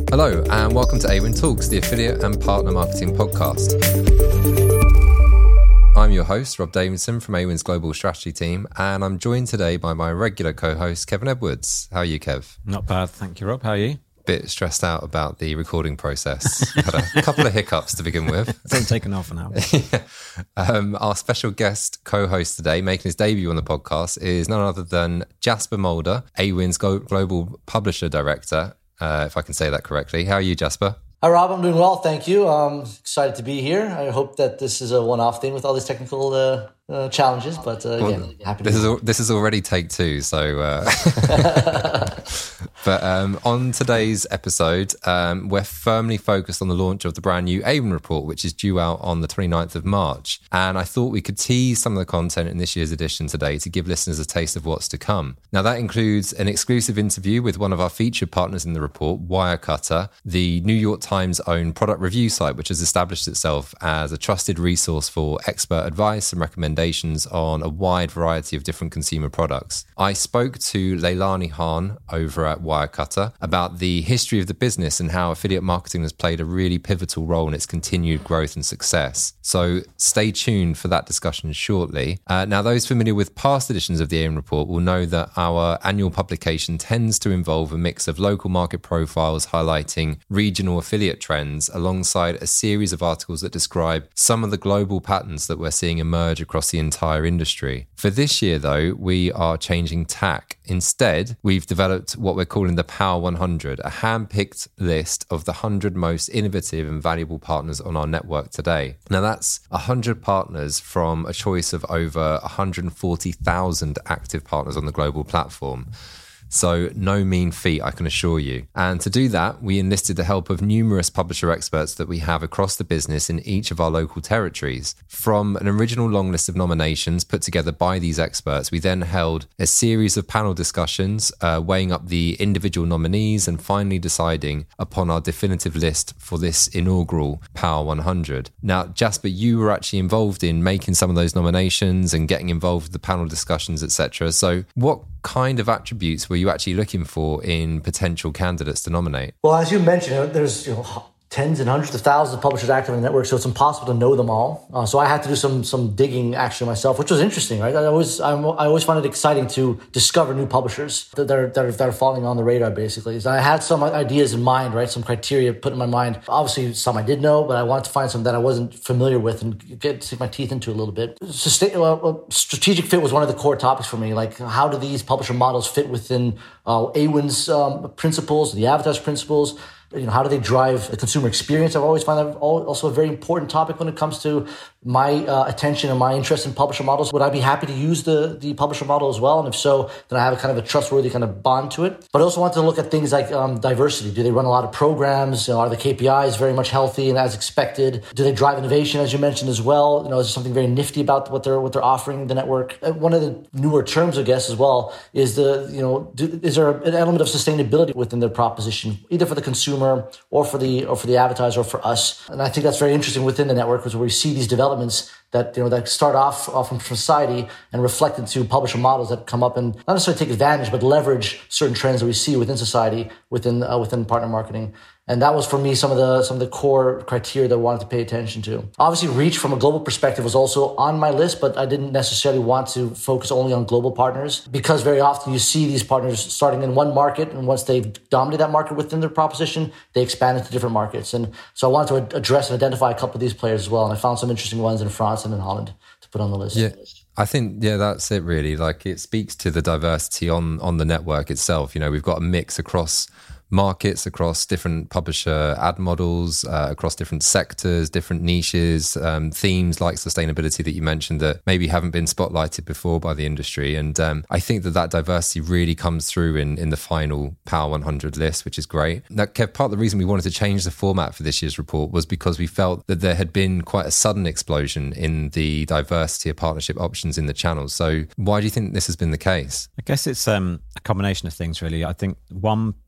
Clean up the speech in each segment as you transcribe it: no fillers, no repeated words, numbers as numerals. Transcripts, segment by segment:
Hello and welcome to Awin Talks, the affiliate and partner marketing podcast. I'm your host, Rob Davidson from Awin's global strategy team, and I'm joined today by my regular co-host, Kevin Edwards. How are you, Kev? Not bad, thank you, Rob. How are you? Bit stressed out about the recording process. Had a couple of hiccups to begin with. It's only taken half an hour. Our special guest co-host today, making his debut on the podcast, is none other than Jasper Mulder, Awin's global publisher director, if I can say that correctly. How are you, Jasper? Hi, Rob. I'm doing well, thank you. I'm excited to be here. I hope that this is a one-off thing with all these technical challenges, but again, happy to be here. This is already take two, so... But on today's episode, we're firmly focused on the launch of the brand new Awin report, which is due out on the 29th of March. And I thought we could tease some of the content in this year's edition today to give listeners a taste of what's to come. Now, that includes an exclusive interview with one of our featured partners in the report, Wirecutter, the New York Times' own product review site, which has established itself as a trusted resource for expert advice and recommendations on a wide variety of different consumer products. I spoke to Leilani Hahn over at Wirecutter about the history of the business and how affiliate marketing has played a really pivotal role in its continued growth and success. So stay tuned for that discussion shortly. Now, those familiar with past editions of the Awin report will know that our annual publication tends to involve a mix of local market profiles highlighting regional affiliate trends alongside a series of articles that describe some of the global patterns that we're seeing emerge across the entire industry. For this year, though, we are changing tack. Instead, we've developed what we're calling the Power 100, a hand-picked list of the 100 most innovative and valuable partners on our network today. Now, that's 100 partners from a choice of over 140,000 active partners on the global platform. So no mean feat, I can assure you. And to do that, we enlisted the help of numerous publisher experts that we have across the business in each of our local territories. From an original long list of nominations put together by these experts, we then held a series of panel discussions, weighing up the individual nominees and finally deciding upon our definitive list for this inaugural Power 100. Now, Jasper, you were actually involved in making some of those nominations and getting involved with the panel discussions, etc. So what kind of attributes were you actually looking for in potential candidates to nominate? Well, as you mentioned, there's tens and hundreds of thousands of publishers active in the network, so it's impossible to know them all. So I had to do some digging actually myself, which was interesting, right? I always find it exciting to discover new publishers that are falling on the radar, basically. So I had some ideas in mind, right? Some criteria put in my mind. Obviously, some I did know, but I wanted to find some that I wasn't familiar with and sink my teeth into a little bit. Strategic fit was one of the core topics for me. Like, how do these publisher models fit within Awin's principles, the advertiser principles? How do they drive the consumer experience? I've always found that also a very important topic when it comes to my attention and my interest in publisher models. Would I be happy to use the publisher model as well? And if so, then I have a kind of a trustworthy kind of bond to it. But I also want to look at things like diversity. Do they run a lot of programs? Are the KPIs very much healthy and as expected? Do they drive innovation, as you mentioned as well? Is there something very nifty about what they're offering the network? One of the newer terms, I guess, as well is is there an element of sustainability within their proposition, either for the consumer or for the advertiser or for us? And I think that's very interesting within the network, because where we see these developments that start off from society and reflect into publisher models that come up and not necessarily take advantage, but leverage certain trends that we see within society, within partner marketing. And that was, for me, some of the core criteria that I wanted to pay attention to. Obviously, reach from a global perspective was also on my list, but I didn't necessarily want to focus only on global partners, because very often you see these partners starting in one market, and once they've dominated that market within their proposition, they expand into different markets. And so I wanted to address and identify a couple of these players as well. And I found some interesting ones in France and in Holland to put on the list. Yeah. I think, that's it really. Like, it speaks to the diversity on the network itself. We've got a mix across markets, across different publisher ad models, across different sectors, different niches, themes like sustainability that you mentioned that maybe haven't been spotlighted before by the industry. And I think that diversity really comes through in the final Power 100 list, which is great. Now, Kev, part of the reason we wanted to change the format for this year's report was because we felt that there had been quite a sudden explosion in the diversity of partnership options in the channel. So why do you think this has been the case? I guess it's a combination of things, really. I think one, brands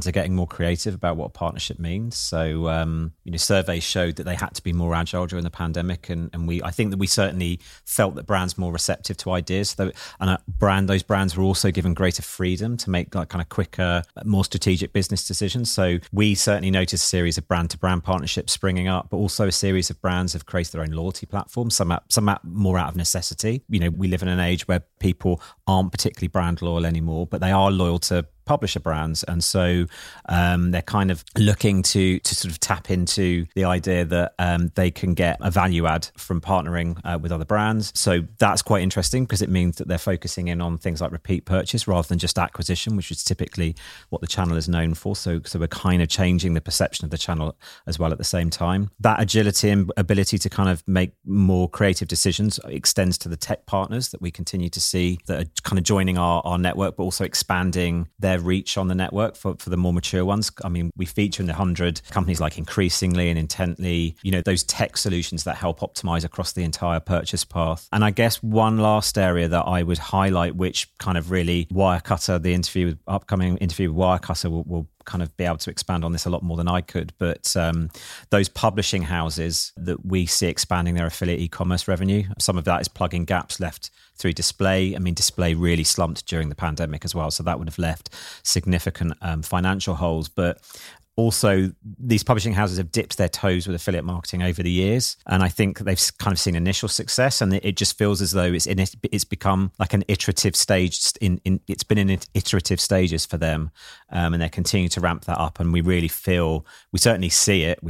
are getting more creative about what a partnership means. So, surveys showed that they had to be more agile during the pandemic. And I think that we certainly felt that brands more receptive to ideas. Those brands were also given greater freedom to make like kind of quicker, more strategic business decisions. So we certainly noticed a series of brand-to-brand partnerships springing up, but also a series of brands have created their own loyalty platforms, some more out of necessity. We live in an age where people aren't particularly brand loyal anymore, but they are loyal to publisher brands, and so they're kind of looking to sort of tap into the idea that they can get a value add from partnering with other brands. So that's quite interesting because it means that they're focusing in on things like repeat purchase rather than just acquisition, which is typically what the channel is known for. So we're kind of changing the perception of the channel as well at the same time. That agility and ability to kind of make more creative decisions extends to the tech partners that we continue to see that are kind of joining our network, but also expanding their reach on the network for the more mature ones. I mean, we feature in the 100 companies like Increasingly and Intently, those tech solutions that help optimize across the entire purchase path. And I guess one last area that I would highlight, which kind of really Wirecutter, the upcoming interview with Wirecutter will kind of be able to expand on this a lot more than I could. But those publishing houses that we see expanding their affiliate e-commerce revenue, some of that is plugging gaps left through display. I mean, display really slumped during the pandemic as well. So that would have left significant financial holes. But also, these publishing houses have dipped their toes with affiliate marketing over the years. And I think they've kind of seen initial success. And it just feels as though it's become like an iterative stage. It's been in iterative stages for them. And they're continuing to ramp that up. And we really feel, we certainly see it.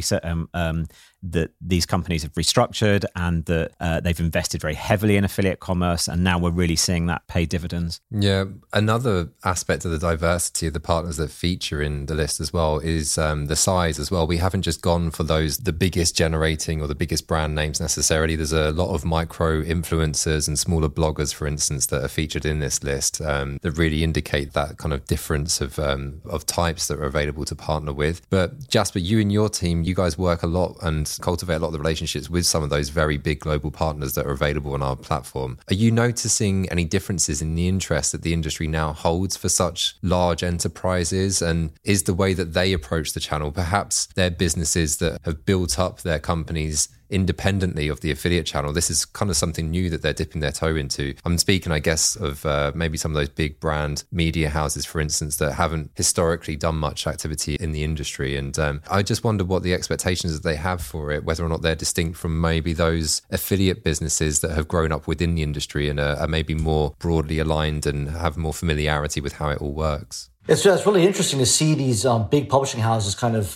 That these companies have restructured and that they've invested very heavily in affiliate commerce, and now we're really seeing that pay dividends. Yeah, another aspect of the diversity of the partners that feature in the list as well is the size as well. We haven't just gone for the biggest generating or the biggest brand names necessarily. There's a lot of micro influencers and smaller bloggers, for instance, that are featured in this list that really indicate that kind of difference of types that are available to partner with. But Jasper, you and your team, you guys work a lot and cultivate a lot of the relationships with some of those very big global partners that are available on our platform. Are you noticing any differences in the interest that the industry now holds for such large enterprises? And is the way that they approach the channel, perhaps they're businesses that have built up their companies independently of the affiliate channel, this is kind of something new that they're dipping their toe into? I'm speaking, I guess, of maybe some of those big brand media houses, for instance, that haven't historically done much activity in the industry. And I just wonder what the expectations that they have for it, whether or not they're distinct from maybe those affiliate businesses that have grown up within the industry and are maybe more broadly aligned and have more familiarity with how it all works. It's really interesting to see these big publishing houses kind of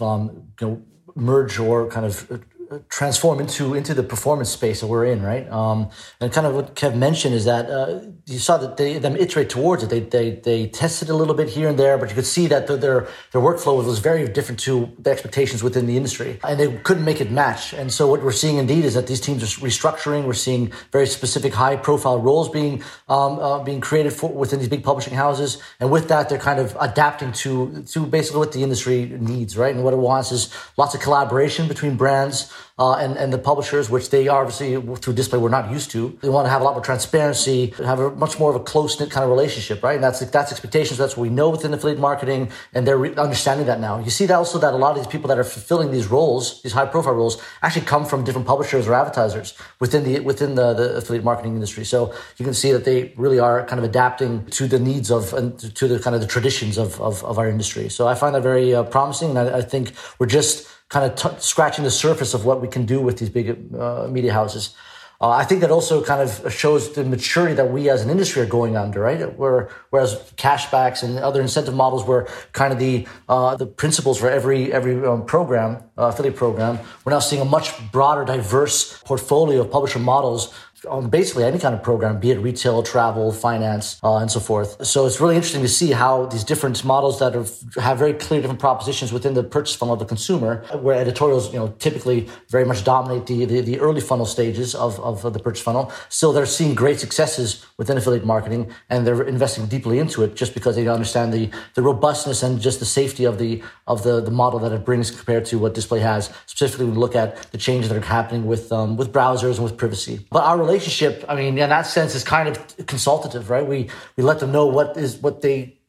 merge or kind of transform into the performance space that we're in, right? And kind of what Kev mentioned is that you saw that them iterate towards it. They tested a little bit here and there, but you could see that their workflow was very different to the expectations within the industry, and they couldn't make it match. And so what we're seeing indeed is that these teams are restructuring. We're seeing very specific high-profile roles being created within these big publishing houses, and with that, they're kind of adapting to basically what the industry needs, right? And what it wants is lots of collaboration between brands and the publishers, which they obviously through display were not used to. They want to have a lot more transparency, have a much more of a close-knit kind of relationship, right? And that's expectations. That's what we know within affiliate marketing, and they're understanding that now. You see that also that a lot of these people that are fulfilling these roles, these high-profile roles, actually come from different publishers or advertisers within the affiliate marketing industry. So you can see that they really are kind of adapting to the needs of and to the kind of the traditions of our industry. So I find that very promising, and I think we're just kind of scratching the surface of what we can do with these big media houses. I think that also kind of shows the maturity that we as an industry are going under, right? Whereas cashbacks and other incentive models were kind of the principles for every program, affiliate program. We're now seeing a much broader, diverse portfolio of publisher models on basically any kind of program, be it retail, travel, finance, and so forth. So it's really interesting to see how these different models that have very clear different propositions within the purchase funnel of the consumer, where editorials, typically very much dominate the early funnel stages of the purchase funnel. Still, they're seeing great successes within affiliate marketing, and they're investing deeply into it just because they understand the robustness and just the safety of the model that it brings compared to what display has. Specifically, when we look at the changes that are happening with browsers and with privacy. But our relationship, I mean, in that sense, is kind of consultative, right? We let them know what they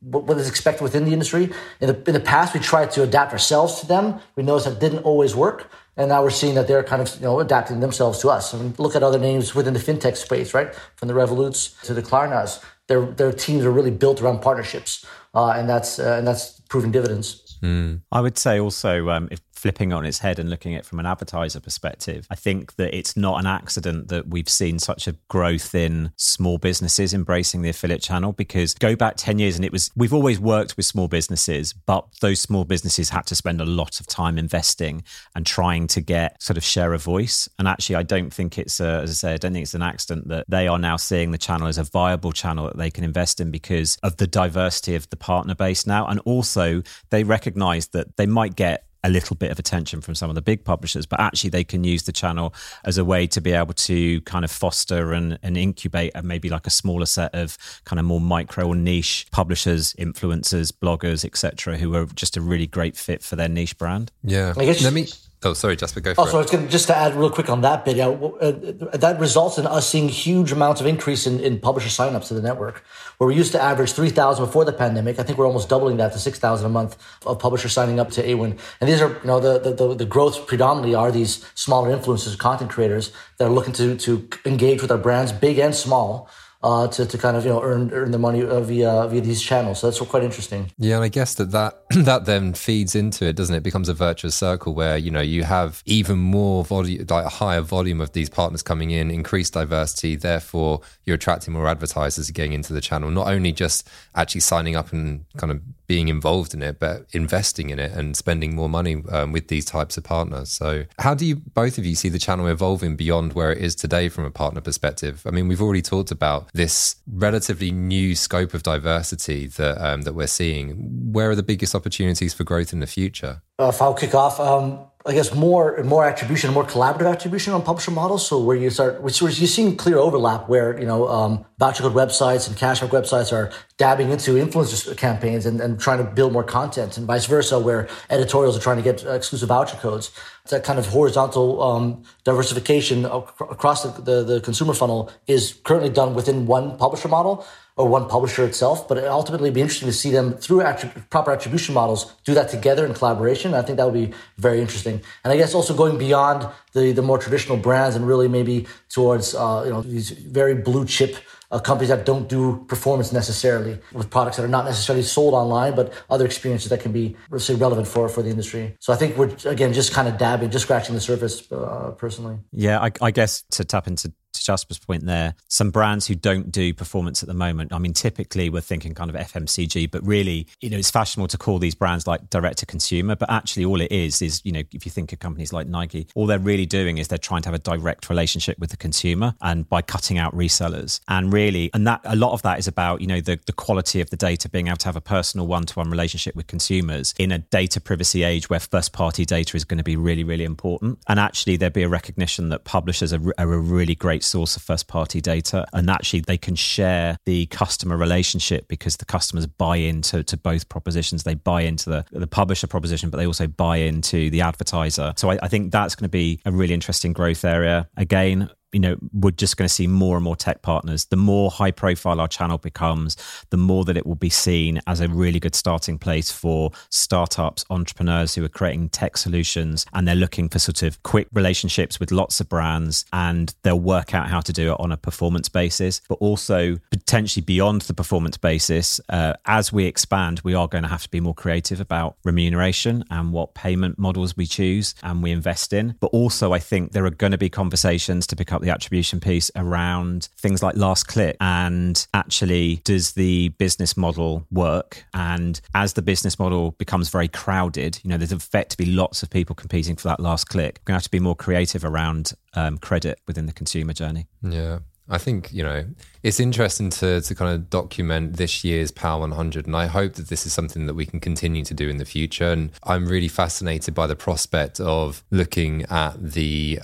what is expected within the industry. In the past, we tried to adapt ourselves to them. We noticed that didn't always work. And now we're seeing that they're kind of adapting themselves to us. I mean, look at other names within the fintech space, right? From the Revoluts to the Klarnas. Their teams are really built around partnerships. And that's proving dividends. I would say also, if flipping it on its head and looking at it from an advertiser perspective, I think that it's not an accident that we've seen such a growth in small businesses embracing the affiliate channel, because go back 10 years and we've always worked with small businesses, but those small businesses had to spend a lot of time investing and trying to get sort of share a voice. And actually, I don't think it's, as I say, I don't think it's an accident that they are now seeing the channel as a viable channel that they can invest in because of the diversity of the partner base now. And also they recognize that they might get a little bit of attention from some of the big publishers, but actually they can use the channel as a way to be able to kind of foster and incubate maybe like a smaller set of kind of more micro or niche publishers, influencers, bloggers, etc., who are just a really great fit for their niche brand. Yeah. Oh, sorry, Jasper, go for it. So I was going to just to add real quick on that bit. That results in us seeing huge amounts of increase in publisher signups to the network, where we used to average 3,000 before the pandemic. I think we're almost doubling that to 6,000 a month of publishers signing up to Awin. And these are, the growth predominantly are these smaller influencers, content creators that are looking to engage with our brands, big and small. To kind of earn the money via these channels. So that's quite interesting. Yeah, and I guess that then feeds into it, doesn't it? It becomes a virtuous circle where you have even more volume, like a higher volume of these partners coming in, increased diversity. Therefore, you're attracting more advertisers getting into the channel. Not only just actually signing up and kind of being involved in it, but investing in it and spending more money with these types of partners. So, how do both of you see the channel evolving beyond where it is today from a partner perspective? I mean, we've already talked about this relatively new scope of diversity that we're seeing. Where are the biggest opportunities for growth in the future? If I'll kick off, I guess more attribution, more collaborative attribution on publisher models. So where you're seeing clear overlap where, voucher code websites and cashback websites are dabbing into influencer campaigns and trying to build more content, and vice versa, where editorials are trying to get exclusive voucher codes. That kind of horizontal diversification across the consumer funnel is currently done within one publisher model or one publisher itself, but it ultimately be interesting to see them through proper attribution models do that together in collaboration. I think that would be very interesting. And I guess also going beyond the more traditional brands and really maybe towards these very blue chip companies that don't do performance necessarily, with products that are not necessarily sold online, but other experiences that can be, let's say, relevant for the industry. So I think we're, again, just kind of dabbing, just scratching the surface personally. Yeah, I guess to tap into Jasper's point there, some brands who don't do performance at the moment, I mean, typically we're thinking kind of FMCG, but really, it's fashionable to call these brands like direct to consumer, but actually all it is, if you think of companies like Nike, all they're really doing is they're trying to have a direct relationship with the consumer, and by cutting out resellers. And that a lot of that is about, the quality of the data, being able to have a personal one-to-one relationship with consumers in a data privacy age where first-party data is going to be really, really important. And actually there'd be a recognition that publishers are a really great source of first-party data, and actually they can share the customer relationship because the customers buy into both propositions. They buy into the publisher proposition, but they also buy into the advertiser. So I think that's going to be a really interesting growth area. Again, we're just going to see more and more tech partners. The more high profile our channel becomes, the more that it will be seen as a really good starting place for startups, entrepreneurs who are creating tech solutions, and they're looking for sort of quick relationships with lots of brands, and they'll work out how to do it on a performance basis, but also potentially beyond the performance basis. As we expand, we are going to have to be more creative about remuneration and what payment models we choose and we invest in. But also I think there are going to be conversations to pick up the attribution piece around things like last click, and actually does the business model work? And as the business model becomes very crowded, there's effectively lots of people competing for that last click. We're going to have to be more creative around credit within the consumer journey. Yeah. I think, it's interesting to kind of document this year's Power 100, and I hope that this is something that we can continue to do in the future. And I'm really fascinated by the prospect of looking at the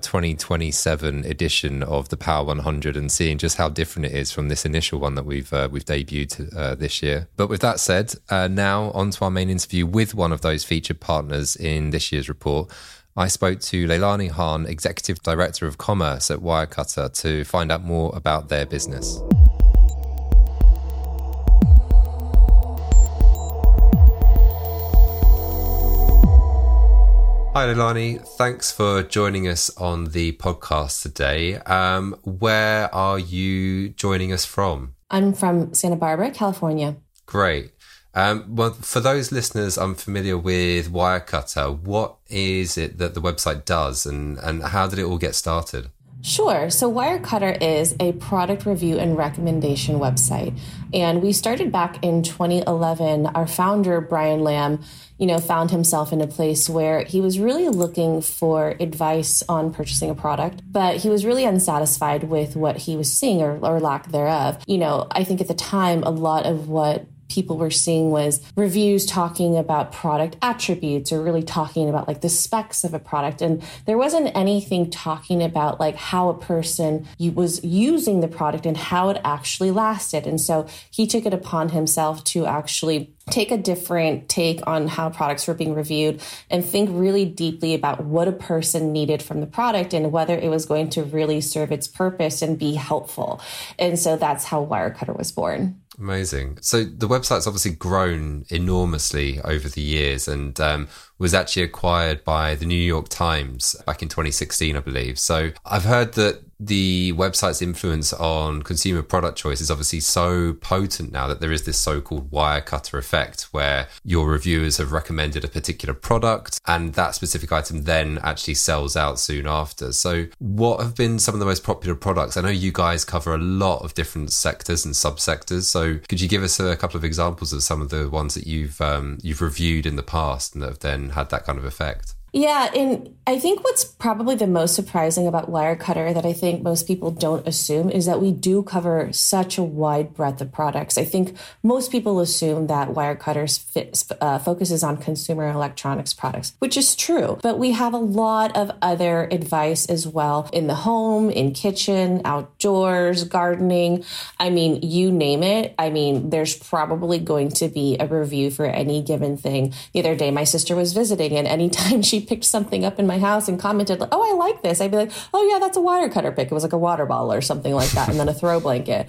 2027 edition of the Power 100 and seeing just how different it is from this initial one that we've debuted this year. But with that said, now on to our main interview with one of those featured partners in this year's report. I spoke to Leilani Hahn, Executive Director of Commerce at Wirecutter, to find out more about their business. Hi, Leilani. Thanks for joining us on the podcast today. Where are you joining us from? I'm from Santa Barbara, California. Great. Well, for those listeners unfamiliar with Wirecutter, what is it that the website does and how did it all get started? Sure. So Wirecutter is a product review and recommendation website. And we started back in 2011. Our founder, Brian Lamb, found himself in a place where he was really looking for advice on purchasing a product, but he was really unsatisfied with what he was seeing or lack thereof. I think at the time, a lot of what people were seeing was reviews talking about product attributes or really talking about like the specs of a product. And there wasn't anything talking about like how a person was using the product and how it actually lasted. And so he took it upon himself to actually take a different take on how products were being reviewed and think really deeply about what a person needed from the product and whether it was going to really serve its purpose and be helpful. And so that's how Wirecutter was born. Amazing. So the website's obviously grown enormously over the years and was actually acquired by the New York Times back in 2016, I believe. So I've heard that the website's influence on consumer product choice is obviously so potent now that there is this so-called Wirecutter effect where your reviewers have recommended a particular product and that specific item then actually sells out soon after. So what have been some of the most popular products? I know you guys cover a lot of different sectors and subsectors. So could you give us a couple of examples of some of the ones that you've reviewed in the past and that have then had that kind of effect? Yeah, and I think what's probably the most surprising about Wirecutter that I think most people don't assume is that we do cover such a wide breadth of products. I think most people assume that Wirecutter focuses on consumer electronics products, which is true. But we have a lot of other advice as well in the home, in kitchen, outdoors, gardening. I mean, you name it. I mean, there's probably going to be a review for any given thing. The other day, my sister was visiting, and anytime she picked something up in my house and commented, like, oh, I like this, I'd be like, oh, yeah, that's a Wirecutter pick. It was like a water bottle or something like that, and then a throw blanket.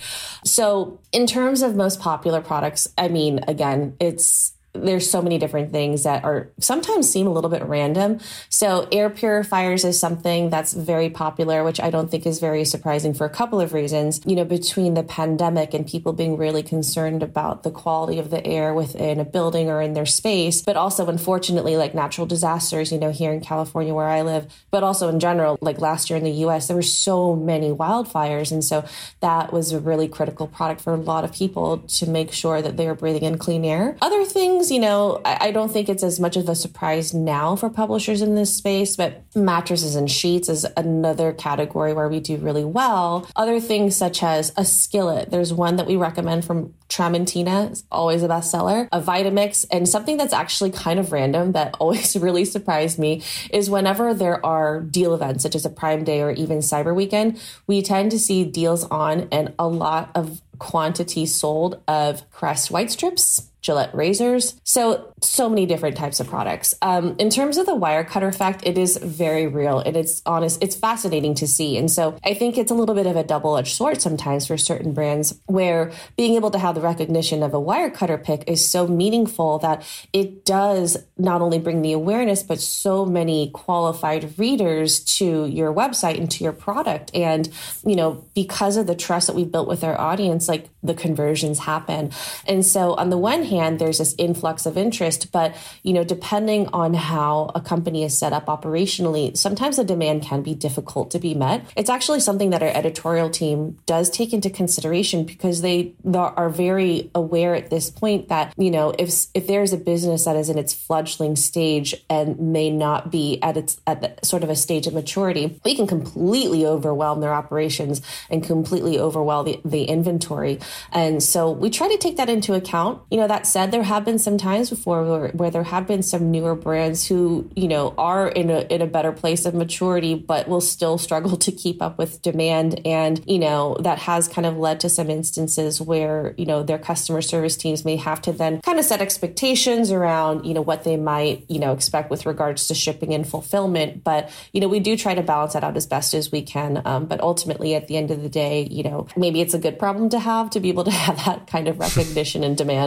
So in terms of most popular products, I mean, again, there's so many different things that are sometimes seem a little bit random. So air purifiers is something that's very popular, which I don't think is very surprising for a couple of reasons. Between the pandemic and people being really concerned about the quality of the air within a building or in their space, but also unfortunately like natural disasters, here in California where I live, but also in general, like last year in the US, there were so many wildfires. And so that was a really critical product for a lot of people to make sure that they were breathing in clean air. Other things, I don't think it's as much of a surprise now for publishers in this space, but mattresses and sheets is another category where we do really well. Other things such as a skillet. There's one that we recommend from Tramontina, it's always a bestseller, a Vitamix, and something that's actually kind of random that always really surprised me is whenever there are deal events, such as a Prime Day or even Cyber Weekend, we tend to see deals on and a lot of quantity sold of Crest white strips, Gillette razors. So many different types of products. In terms of the Wirecutter effect, it is very real and it's fascinating to see. And so I think it's a little bit of a double-edged sword sometimes for certain brands where being able to have the recognition of a Wirecutter pick is so meaningful that it does not only bring the awareness, but so many qualified readers to your website and to your product. And, because of the trust that we built with our audience, like the conversions happen. And so on the one hand, there's this influx of interest, but, depending on how a company is set up operationally, sometimes the demand can be difficult to be met. It's actually something that our editorial team does take into consideration because they are very aware at this point that, if there's a business that is in its fledgling stage and may not be at sort of a stage of maturity, we can completely overwhelm their operations and completely overwhelm the inventory. And so we try to take that into account. That said, there have been some times before where there have been some newer brands who, are in a better place of maturity, but will still struggle to keep up with demand. And, that has kind of led to some instances where, their customer service teams may have to then kind of set expectations around, what they might, expect with regards to shipping and fulfillment. But, we do try to balance that out as best as we can. But ultimately, at the end of the day, maybe it's a good problem to have to be able to have that kind of recognition and demand.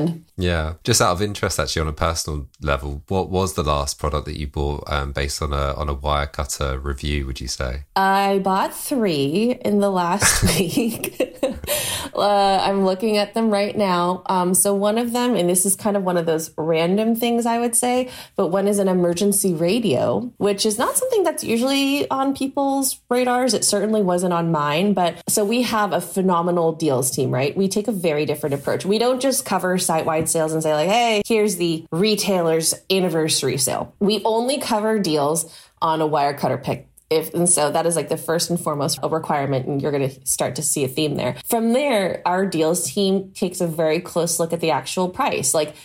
Yeah. Just out of interest, actually, on a personal level, what was the last product that you bought based on a Wirecutter review, would you say? I bought 3 in the last week. I'm looking at them right now. So one of them, and this is kind of one of those random things I would say, but one is an emergency radio, which is not something that's usually on people's radars. It certainly wasn't on mine. But so we have a phenomenal deals team, right? We take a very different approach. We don't just cover site-wide sales and say like, hey, here's the retailer's anniversary sale. We only cover deals on a Wirecutter pick. And so that is like the first and foremost a requirement, and you're going to start to see a theme there. From there, our deals team takes a very close look at the actual price. Like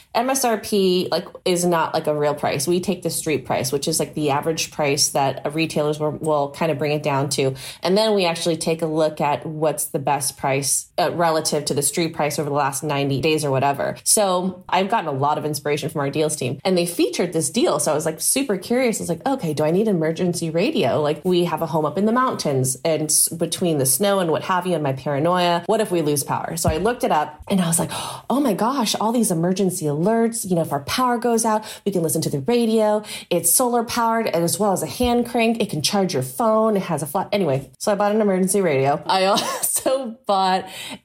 MSRP is not like a real price. We take the street price, which is like the average price that retailers will kind of bring it down to. And then we actually take a look at what's the best price relative to the street price over the last 90 days or whatever. So I've gotten a lot of inspiration from our deals team, and they featured this deal. So I was like super curious. I was like, okay, do I need an emergency radio? Like we have a home up in the mountains, and between the snow and what have you and my paranoia, what if we lose power? So I looked it up and I was like, oh my gosh, all these emergency alerts, if our power goes out, we can listen to the radio. It's solar powered as well as a hand crank. It can charge your phone. It has a flat. Anyway, so I bought an emergency radio. I also bought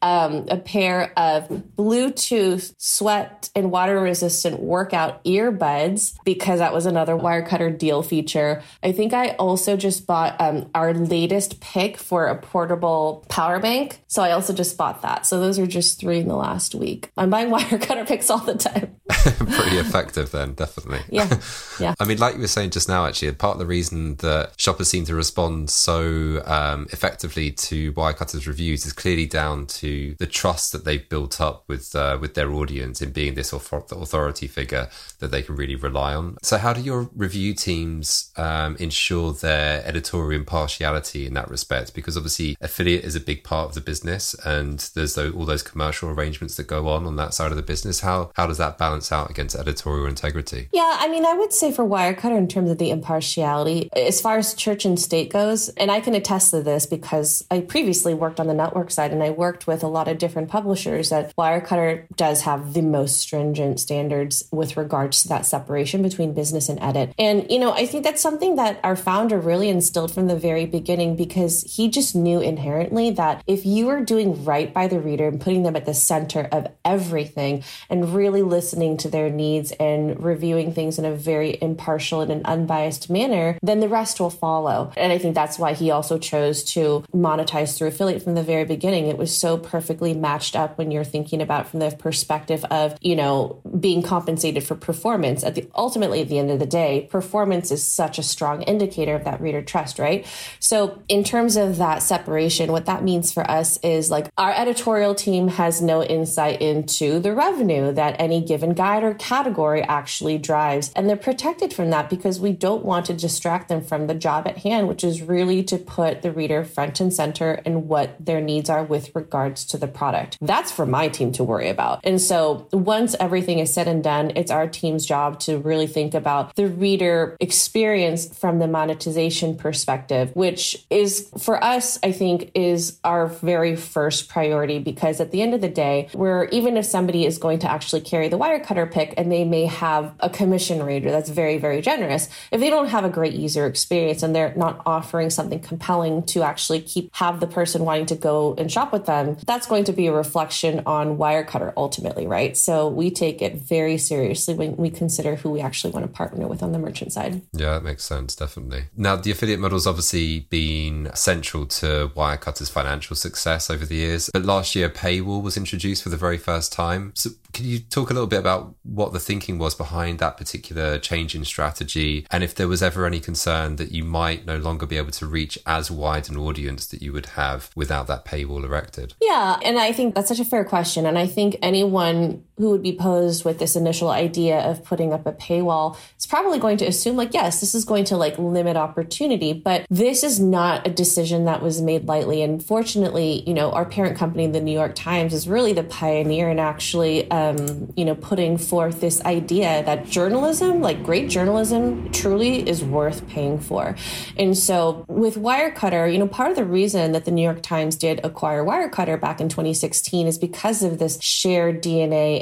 a pair of Bluetooth sweat and water resistant workout earbuds because that was another Wirecutter deal feature. I think I also just bought our latest pick for a portable power bank. So I also just bought that. So those are just 3 in the last week. I'm buying Wirecutter picks all the time. Pretty effective then, definitely. Yeah. I mean, like you were saying just now, actually, part of the reason that shoppers seem to respond so effectively to Wirecutter's reviews is clearly down to the trust that they've built up with their audience in being this authority figure that they can really rely on. So how do your review teams ensure their editorial impartiality in that respect? Because obviously affiliate is a big part of the business, and there's all those commercial arrangements that go on that side of the business. How does that balance out against editorial integrity? Yeah, I mean, I would say for Wirecutter in terms of the impartiality, as far as church and state goes, and I can attest to this because I previously worked on the network side and I worked with a lot of different publishers, that Wirecutter does have the most stringent standards with regards to that separation between business and edit. And, I think that's something that our founder really instilled from the very beginning, because he just knew inherently that if you are doing right by the reader and putting them at the center of everything and really listening to their needs and reviewing things in a very impartial and an unbiased manner, then the rest will follow. And I think that's why he also chose to monetize through affiliate from the very beginning. It was so perfectly matched up when you're thinking about from the perspective of, being compensated for performance. Ultimately, at the end of the day, performance is such a strong indicator of that reader trust, right? So in terms of that separation, what that means for us is like our editorial team has no insight into the revenue that any given guide or category actually drives. And they're protected from that because we don't want to distract them from the job at hand, which is really to put the reader front and center and what their needs are with regards to the product. That's for my team to worry about. And so once everything is said and done, it's our team's job to really think about the reader experience from the monetization perspective, which is for us, I think, is our very first priority, because at the end of the day, even if somebody is going to actually carry the Wirecutter pick and they may have a commission rate that's very, very generous, if they don't have a great user experience and they're not offering something compelling to actually have the person wanting to go and shop with them, that's going to be a reflection on Wirecutter ultimately, right? So we take it very seriously when we consider who we actually want to partner with on the merchant side. Yeah, that makes sense, definitely. Now, the affiliate model's obviously been central to Wirecutter's financial success over the years, but last year, paywall was introduced for the very first time. So can you talk a little bit about what the thinking was behind that particular change in strategy, and if there was ever any concern that you might no longer be able to reach as wide an audience that you would have without that paywall erected? Yeah, and I think that's such a fair question. And I think anyone who would be posed with this initial idea of putting up a paywall is probably going to assume yes, this is going to limit opportunity, but this is not a decision that was made lightly. And fortunately, our parent company, the New York Times, is really the pioneer in actually, putting forth this idea that journalism, great journalism, truly is worth paying for. And so with Wirecutter, part of the reason that the New York Times did acquire Wirecutter back in 2016 is because of this shared DNA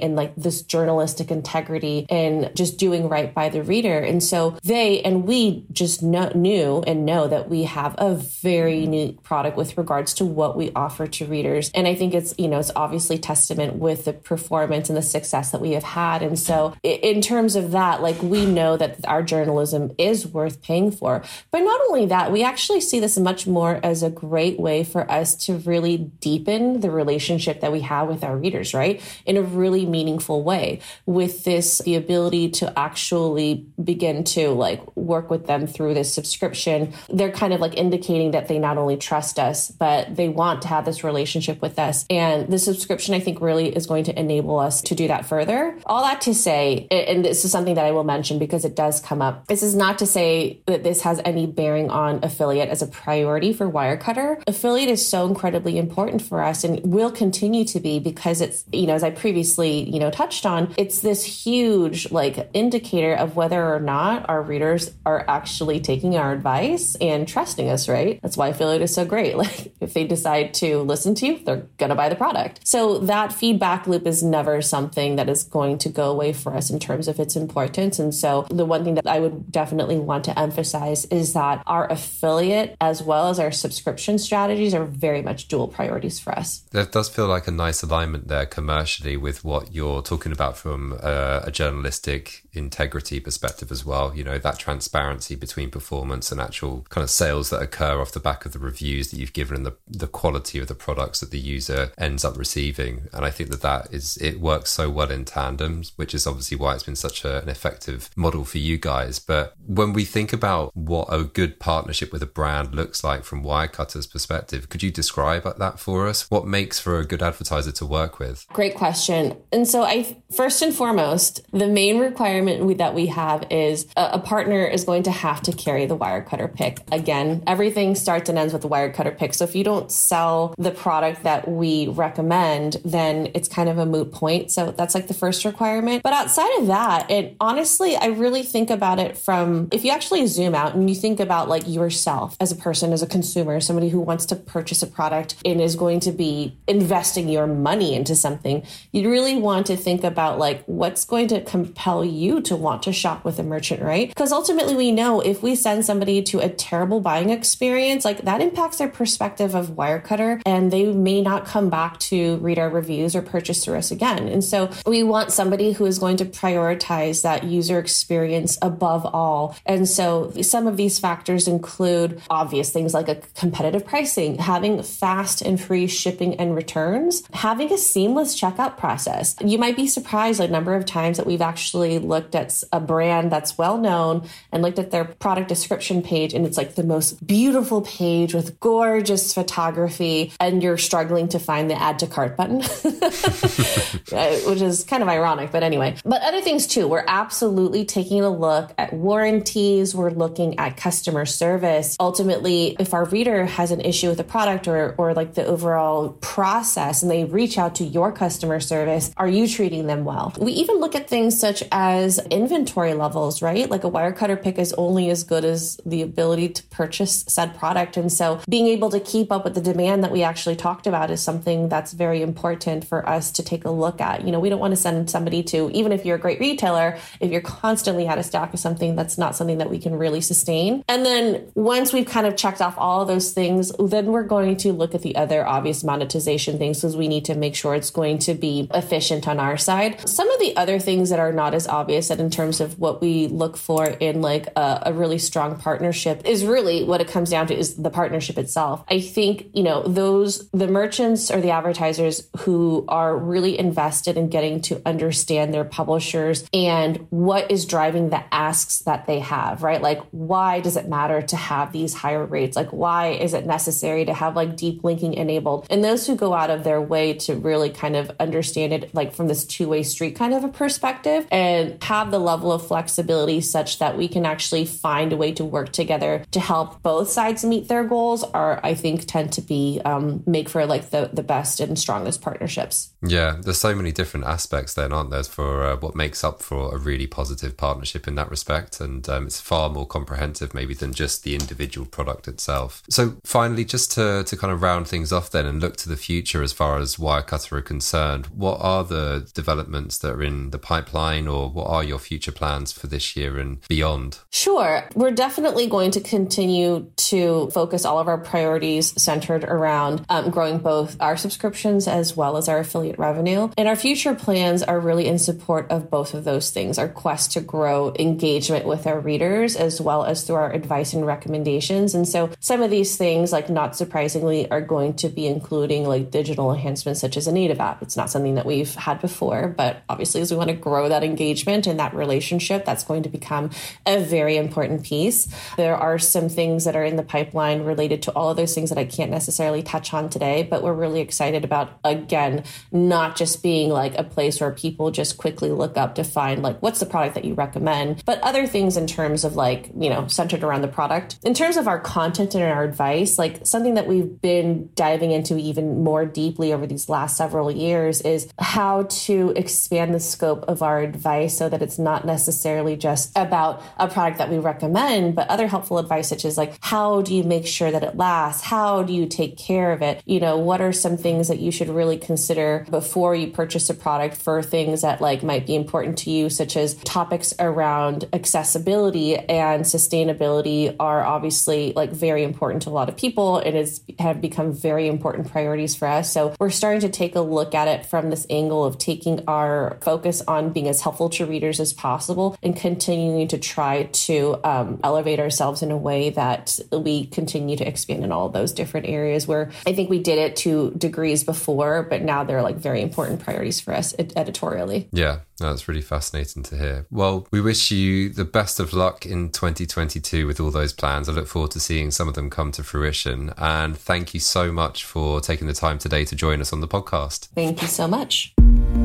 and like this journalistic integrity and just doing right by the reader. And so they and we just knew and know that we have a very unique product with regards to what we offer to readers. And I think it's, it's obviously testament with the performance and the success that we have had. And so in terms of that, like we know that our journalism is worth paying for. But not only that, we actually see this much more as a great way for us to really deepen the relationship that we have with our readers, right? In a really meaningful way, with the ability to actually begin to like work with them through this subscription. They're kind of like indicating that they not only trust us, but they want to have this relationship with us. And the subscription, I think, really is going to enable us to do that further. All that to say, and this is something that I will mention because it does come up, this is not to say that this has any bearing on affiliate as a priority for Wirecutter. Affiliate is so incredibly important for us and will continue to be because it's, as I previously, touched on, it's this huge like indicator of whether or not our readers are actually taking our advice and trusting us, right? That's why affiliate is so great. Like if they decide to listen to you, they're going to buy the product. So that feedback loop is never something that is going to go away for us in terms of its importance. And so the one thing that I would definitely want to emphasize is that our affiliate as well as our subscription strategies are very much dual priorities for us. There does feel like a nice alignment there commercially with what you're talking about from a journalistic integrity perspective as well. That transparency between performance and actual kind of sales that occur off the back of the reviews that you've given and the quality of the products that the user ends up receiving. And I think it works so well in tandem, which is obviously why it's been such an effective model for you guys. But when we think about what a good partnership with a brand looks like from Wirecutter's perspective, could you describe that for us? What makes for a good advertiser to work with? Great question. And so first and foremost, the main requirement that we have is a partner is going to have to carry the Wirecutter pick. Again, everything starts and ends with the Wirecutter pick. So if you don't sell the product that we recommend, then it's kind of a moot point. So that's like the first requirement. But outside of that, and honestly, I really think about it from, if you actually zoom out and you think about like yourself as a person, as a consumer, somebody who wants to purchase a product and is going to be investing your money into something, you really want to think about like what's going to compel you to want to shop with a merchant, right? Because ultimately we know if we send somebody to a terrible buying experience, like that impacts their perspective of Wirecutter and they may not come back to read our reviews or purchase through us again. And so we want somebody who is going to prioritize that user experience above all. And so some of these factors include obvious things like a competitive pricing, having fast and free shipping and returns, having a seamless checkout process. You might be surprised a number of times that we've actually looked at a brand that's well known and looked at their product description page, and it's like the most beautiful page with gorgeous photography, and you're struggling to find the add to cart button, which is kind of ironic, but anyway. But other things too, we're absolutely taking a look at warranties. We're looking at customer service. Ultimately, if our reader has an issue with the product or like the overall process and they reach out to your customer service, are you treating them well? We even look at things such as inventory levels, right? Like a Wirecutter pick is only as good as the ability to purchase said product. And so being able to keep up with the demand that we actually talked about is something that's very important for us to take a look at. We don't want to send somebody to, even if you're a great retailer, if you're constantly out of stock of something, that's not something that we can really sustain. And then once we've kind of checked off all of those things, then we're going to look at the other obvious monetization things because we need to make sure it's going to be efficient on our side. Some of the other things that are not as obvious that in terms of what we look for in like a really strong partnership is really what it comes down to is the partnership itself. I think, the merchants or the advertisers who are really invested in getting to understand their publishers and what is driving the asks that they have, right? Like, why does it matter to have these higher rates? Like, why is it necessary to have like deep linking enabled? And those who go out of their way to really kind of understand it like from this two-way street kind of a perspective and have the level of flexibility such that we can actually find a way to work together to help both sides meet their goals are, I think, tend to be make for like the best and strongest partnerships. Yeah, there's so many different aspects then, aren't there, for what makes up for a really positive partnership in that respect. And it's far more comprehensive maybe than just the individual product itself. So finally, just to kind of round things off then and look to the future as far as Wirecutter are concerned, what are other developments that are in the pipeline, or what are your future plans for this year and beyond? Sure. We're definitely going to continue to focus all of our priorities centered around growing both our subscriptions as well as our affiliate revenue. And our future plans are really in support of both of those things, our quest to grow engagement with our readers as well as through our advice and recommendations. And so some of these things, like not surprisingly, are going to be including like digital enhancements such as a native app. It's not something that we've had before, but obviously as we want to grow that engagement and that relationship, that's going to become a very important piece. There are some things that are in the pipeline related to all of those things that I can't necessarily touch on today, but we're really excited about, again, not just being like a place where people just quickly look up to find like, what's the product that you recommend, but other things in terms of like, you know, centered around the product. In terms of our content and our advice, like something that we've been diving into even more deeply over these last several years is how to expand the scope of our advice so that it's not necessarily just about a product that we recommend, but other helpful advice such as like, how do you make sure that it lasts? How do you take care of it? You know, what are some things that you should really consider before you purchase a product for things that like might be important to you, such as topics around accessibility and sustainability are obviously like very important to a lot of people and have become very important priorities for us. So we're starting to take a look at it from this angle of taking our focus on being as helpful to readers as possible and continuing to try to elevate ourselves in a way that we continue to expand in all of those different areas where I think we did it to degrees before, but now they're like very important priorities for us editorially. Yeah, that's really fascinating to hear. Well, we wish you the best of luck in 2022 with all those plans. I look forward to seeing some of them come to fruition. And thank you so much for taking the time today to join us on the podcast. Thank you so much.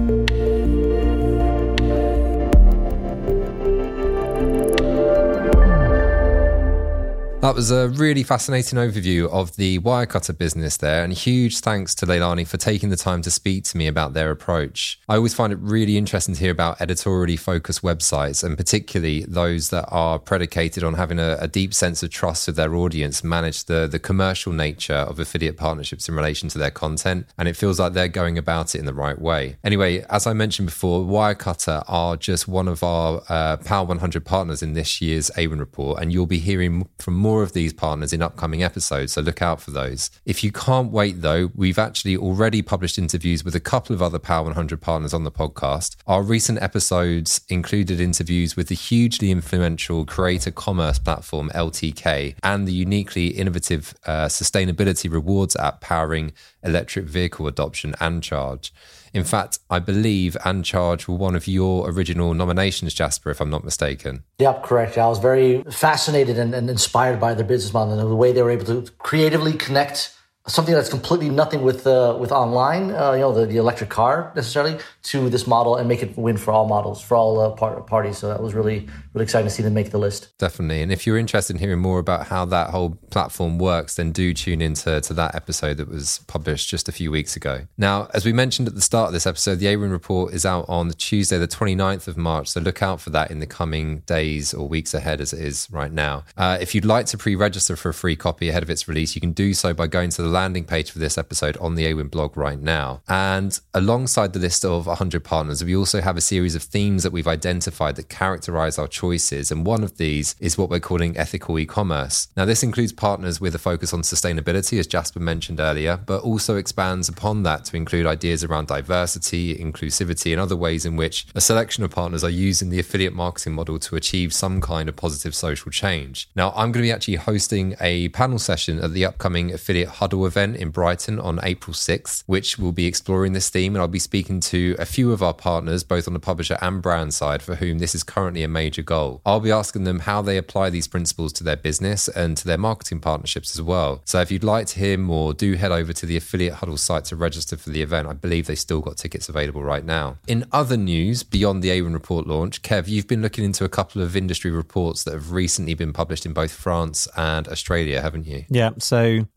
That was a really fascinating overview of the Wirecutter business there, and huge thanks to Leilani for taking the time to speak to me about their approach. I always find it really interesting to hear about editorially focused websites, and particularly those that are predicated on having a deep sense of trust with their audience, manage the commercial nature of affiliate partnerships in relation to their content, and it feels like they're going about it in the right way. Anyway, as I mentioned before, Wirecutter are just one of our Power 100 partners in this year's Awin Report, and you'll be hearing from more of these partners in upcoming episodes, so look out for those. If you can't wait though, we've actually already published interviews with a couple of other Power 100 partners on the podcast. Our recent episodes included interviews with the hugely influential creator commerce platform LTK and the uniquely innovative sustainability rewards app powering electric vehicle adoption, Ancharge. In fact, I believe Ancharge were one of your original nominations, Jasper, if I'm not mistaken. Yep, correct. I was very fascinated and inspired by their business model and the way they were able to creatively connect something that's completely nothing with online, the electric car necessarily, to this model and make it win for all models, for all parties. So that was really, really exciting to see them make the list. Definitely. And if you're interested in hearing more about how that whole platform works, then do tune into that episode that was published just a few weeks ago. Now, as we mentioned at the start of this episode, the Awin Report is out on Tuesday, the 29th of March. So look out for that in the coming days or weeks ahead as it is right now. If you'd like to pre-register for a free copy ahead of its release, you can do so by going to the landing page for this episode on the Awin blog right now. And alongside the list of 100 partners, we also have a series of themes that we've identified that characterize our choices. And one of these is what we're calling ethical e-commerce. Now, this includes partners with a focus on sustainability, as Jasper mentioned earlier, but also expands upon that to include ideas around diversity, inclusivity, and other ways in which a selection of partners are using the affiliate marketing model to achieve some kind of positive social change. Now, I'm going to be actually hosting a panel session at the upcoming Affiliate Huddle event in Brighton on April 6th, which will be exploring this theme. And I'll be speaking to a few of our partners, both on the publisher and brand side, for whom this is currently a major goal. I'll be asking them how they apply these principles to their business and to their marketing partnerships as well. So if you'd like to hear more, do head over to the Affiliate Huddle site to register for the event. I believe they've still got tickets available right now. In other news, beyond the Awin Report launch, Kev, you've been looking into a couple of industry reports that have recently been published in both France and Australia, haven't you? Yeah, so always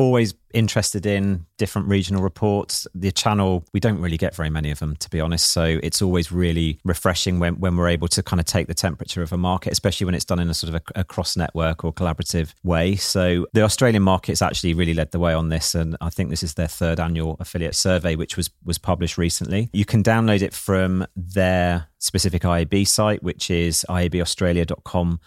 interested in different regional reports, the channel, we don't really get very many of them, to be honest. So it's always really refreshing when we're able to kind of take the temperature of a market, especially when it's done in a sort of a cross-network or collaborative way. So the Australian market's actually really led the way on this. And I think this is their third annual affiliate survey, which was published recently. You can download it from their specific IAB site, which is iabaustralia.com.au,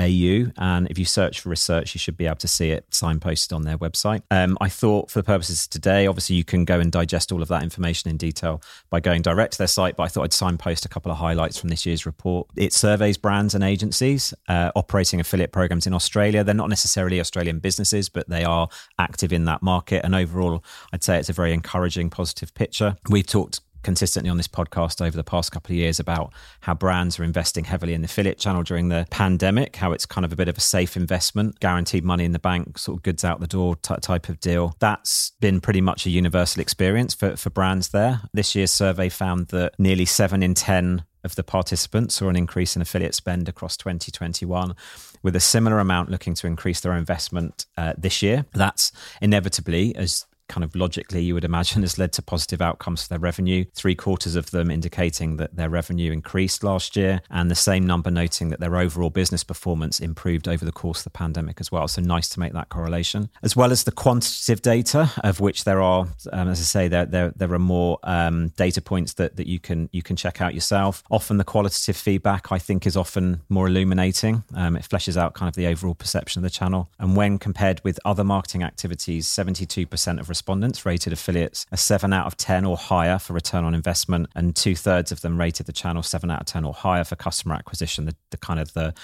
and if you search for research, you should be able to see it signposted on their website. I thought for the purposes of today, obviously you can go and digest all of that information in detail by going direct to their site, but I thought I'd signpost a couple of highlights from this year's report. It surveys brands and agencies operating affiliate programs in Australia. They're not necessarily Australian businesses, but they are active in that market, and overall I'd say it's a very encouraging, positive picture. We've talked consistently on this podcast over the past couple of years about how brands are investing heavily in the affiliate channel during the pandemic, how it's kind of a bit of a safe investment, guaranteed money in the bank, sort of goods out the door type of deal. That's been pretty much a universal experience for brands there. This year's survey found that nearly 7 in 10 of the participants saw an increase in affiliate spend across 2021, with a similar amount looking to increase their investment this year. That's inevitably, as kind of logically you would imagine, has led to positive outcomes for their revenue. 3/4 of them indicating that their revenue increased last year, and the same number noting that their overall business performance improved over the course of the pandemic as well. So nice to make that correlation. As well as the quantitative data, of which there are, as I say, there are more data points that you can check out yourself. Often the qualitative feedback, I think, is often more illuminating. It fleshes out kind of the overall perception of the channel. And when compared with other marketing activities, 72% of respondents rated affiliates a 7 out of 10 or higher for return on investment, and 2/3 of them rated the channel 7 out of 10 or higher for customer acquisition. The kind of the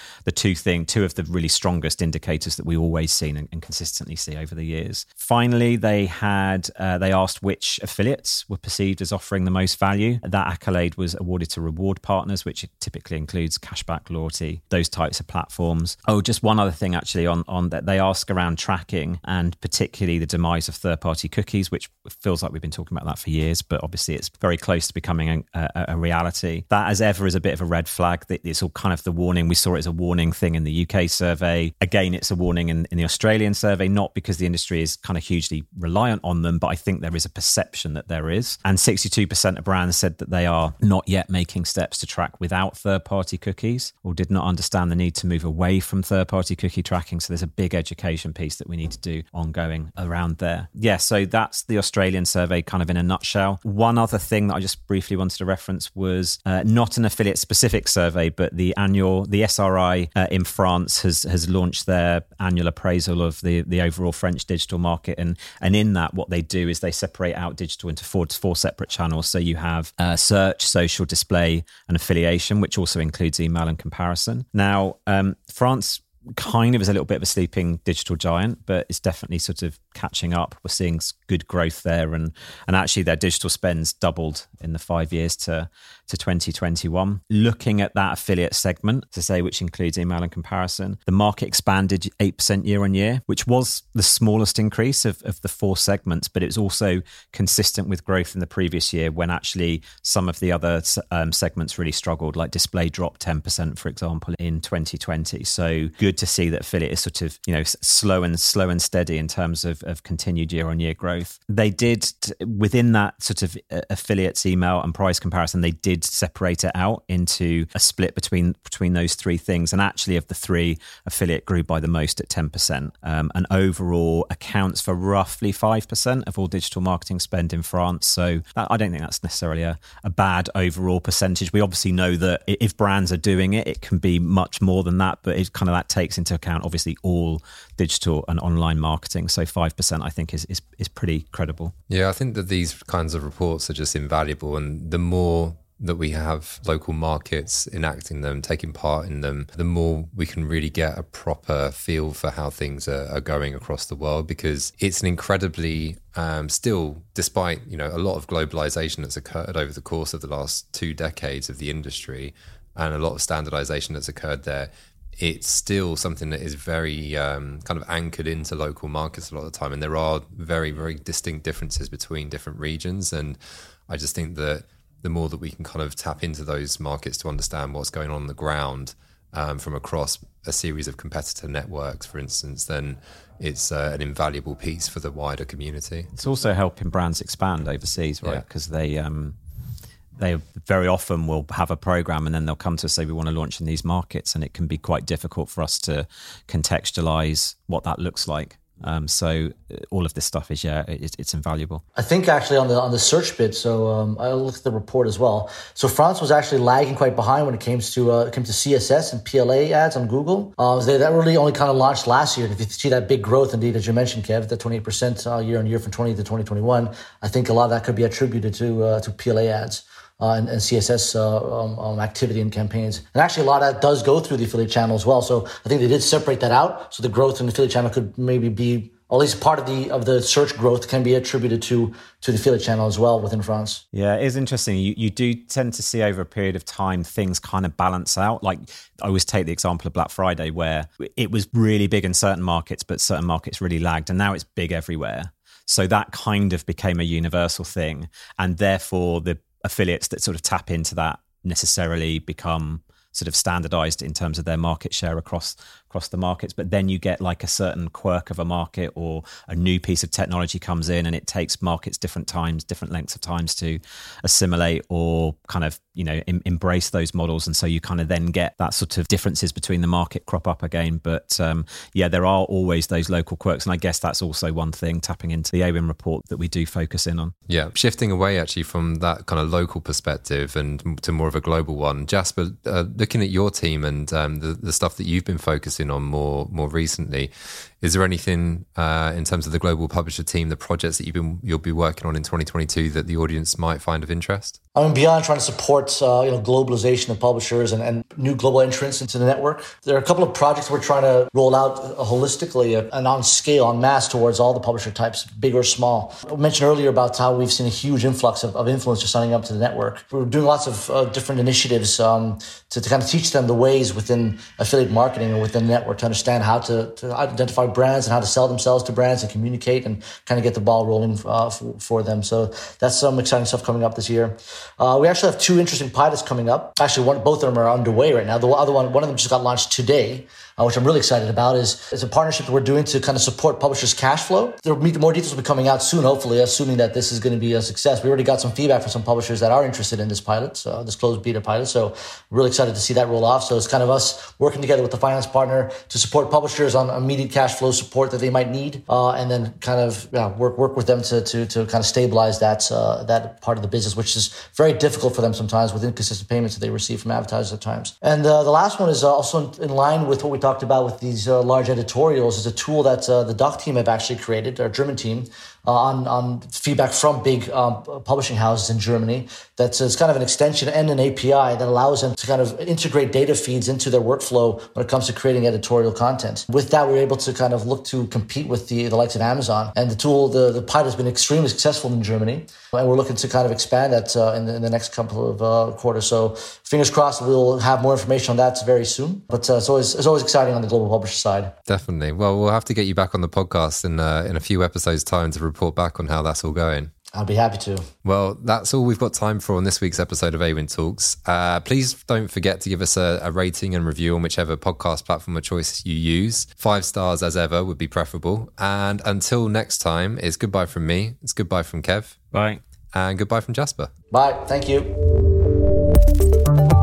two of the really strongest indicators that we always seen and consistently see over the years. Finally, they asked which affiliates were perceived as offering the most value. That accolade was awarded to reward partners, which typically includes cashback, loyalty, those types of platforms. Oh, just one other thing actually on that, they ask around tracking and particularly the demise of third-party cookies, which feels like we've been talking about that for years, but obviously it's very close to becoming a reality. That, as ever, is a bit of a red flag. It's all kind of the warning. We saw it as a warning thing in the UK survey. Again, it's a warning in the Australian survey, not because the industry is kind of hugely reliant on them, but I think there is a perception that there is. And 62% of brands said that they are not yet making steps to track without third-party cookies, or did not understand the need to move away from third-party cookie tracking. So there's a big education piece that we need to do ongoing around there. Yeah, so that's the Australian survey kind of in a nutshell. One other thing that I just briefly wanted to reference was not an affiliate specific survey, but the SRI in France has launched their annual appraisal of the overall French digital market. And in that, what they do is they separate out digital into four separate channels. So you have search, social, display, and affiliation, which also includes email and comparison. Now, France kind of is a little bit of a sleeping digital giant, but it's definitely sort of catching up. We're seeing good growth there, and actually their digital spends doubled in the 5 years to 2021. Looking at that affiliate segment, to say, which includes email and comparison, the market expanded 8% year on year, which was the smallest increase of the four segments, but it was also consistent with growth in the previous year when actually some of the other segments really struggled, like display dropped 10%, for example, in 2020. So good to see that affiliate is sort of, slow and steady in terms of continued year on year growth. They did, within that sort of affiliates, email and price comparison, they did separate it out into a split between those three things. And actually of the three, affiliate grew by the most at 10%, and overall accounts for roughly 5% of all digital marketing spend in France. So I don't think that's necessarily a bad overall percentage. We obviously know that if brands are doing it, it can be much more than that, but it kind of that takes into account obviously all digital and online marketing. So 5% I think is pretty credible. Yeah, I think that these kinds of reports are just invaluable, and the more that we have local markets enacting them, taking part in them, the more we can really get a proper feel for how things are going across the world, because it's an incredibly, still, despite, a lot of globalization that's occurred over the course of the last 2 decades of the industry and a lot of standardization that's occurred there, it's still something that is very kind of anchored into local markets a lot of the time. And there are very, very distinct differences between different regions. And I just think that the more that we can kind of tap into those markets to understand what's going on the ground, from across a series of competitor networks, for instance, then it's an invaluable piece for the wider community. It's also helping brands expand overseas, right? Because they very often will have a program and then they'll come to us, say, we want to launch in these markets, and it can be quite difficult for us to contextualize what that looks like. So all of this stuff is, it's invaluable. I think actually on the search bit, so I looked at the report as well. So France was actually lagging quite behind when it came to CSS and PLA ads on Google. That really only kind of launched last year. If you see that big growth, indeed, as you mentioned, Kev, the 28% year on year from 20 to 2021, I think a lot of that could be attributed to PLA ads. And CSS activity and campaigns. And actually, a lot of that does go through the affiliate channel as well. So I think they did separate that out. So the growth in the affiliate channel could maybe be, or at least part of the search growth can be attributed to the affiliate channel as well within France. Yeah, it is interesting. You do tend to see over a period of time things kind of balance out. Like I always take the example of Black Friday, where it was really big in certain markets, but certain markets really lagged, and now it's big everywhere. So that kind of became a universal thing, and therefore the affiliates that sort of tap into that necessarily become sort of standardized in terms of their market share across the markets. But then you get like a certain quirk of a market, or a new piece of technology comes in, and it takes markets different lengths of times to assimilate or kind of, embrace those models. And so you kind of then get that sort of differences between the market crop up again. But there are always those local quirks. And I guess that's also one thing, tapping into the Awin report, that we do focus in on. Yeah, shifting away actually from that kind of local perspective and to more of a global one. Jasper, looking at your team and the stuff that you've been focusing on more recently, is there anything in terms of the global publisher team, the projects that you'll be working on in 2022 that the audience might find of interest? I mean, beyond trying to support globalization of publishers and new global entrants into the network, there are a couple of projects we're trying to roll out holistically and on scale, en masse, towards all the publisher types, big or small. I mentioned earlier about how we've seen a huge influx of influencers signing up to the network. We're doing lots of different initiatives to kind of teach them the ways within affiliate marketing or within the network to understand how to identify brands and how to sell themselves to brands and communicate and kind of get the ball rolling for them. So that's some exciting stuff coming up this year. We actually have two interesting pilots coming up. Actually, both of them are underway right now. The other one of them just got launched today, which I'm really excited about, is a partnership that we're doing to kind of support publishers' cash flow. More details will be coming out soon, hopefully, assuming that this is going to be a success. We already got some feedback from some publishers that are interested in this pilot, this closed beta pilot. So we're really excited to see that roll off. So it's kind of us working together with the finance partner to support publishers on immediate cash flow support that they might need, and then kind of work with them to kind of stabilize that part of the business, which is very difficult for them sometimes with inconsistent payments that they receive from advertisers at times. And the last one is also in line with what we talked about with these large editorials, is a tool that the Doc team have actually created, our German team, on feedback from big publishing houses in Germany. That's kind of an extension and an API that allows them to kind of integrate data feeds into their workflow when it comes to creating editorial content. With that, we're able to kind of look to compete with the likes of Amazon. And the tool, the pilot, has been extremely successful in Germany. And we're looking to kind of expand that in the next couple of quarters. So fingers crossed, we'll have more information on that very soon. But it's always exciting on the global publisher side. Definitely. Well, we'll have to get you back on the podcast in a few episodes' time to report back on how that's all going. I'll be happy to. Well, that's all we've got time for on this week's episode of Awin Talks. Please don't forget to give us a rating and review on whichever podcast platform of choice you use. 5 stars as ever would be preferable. And until next time, it's goodbye from me. It's goodbye from Kev. Bye. And goodbye from Jasper. Bye. Thank you.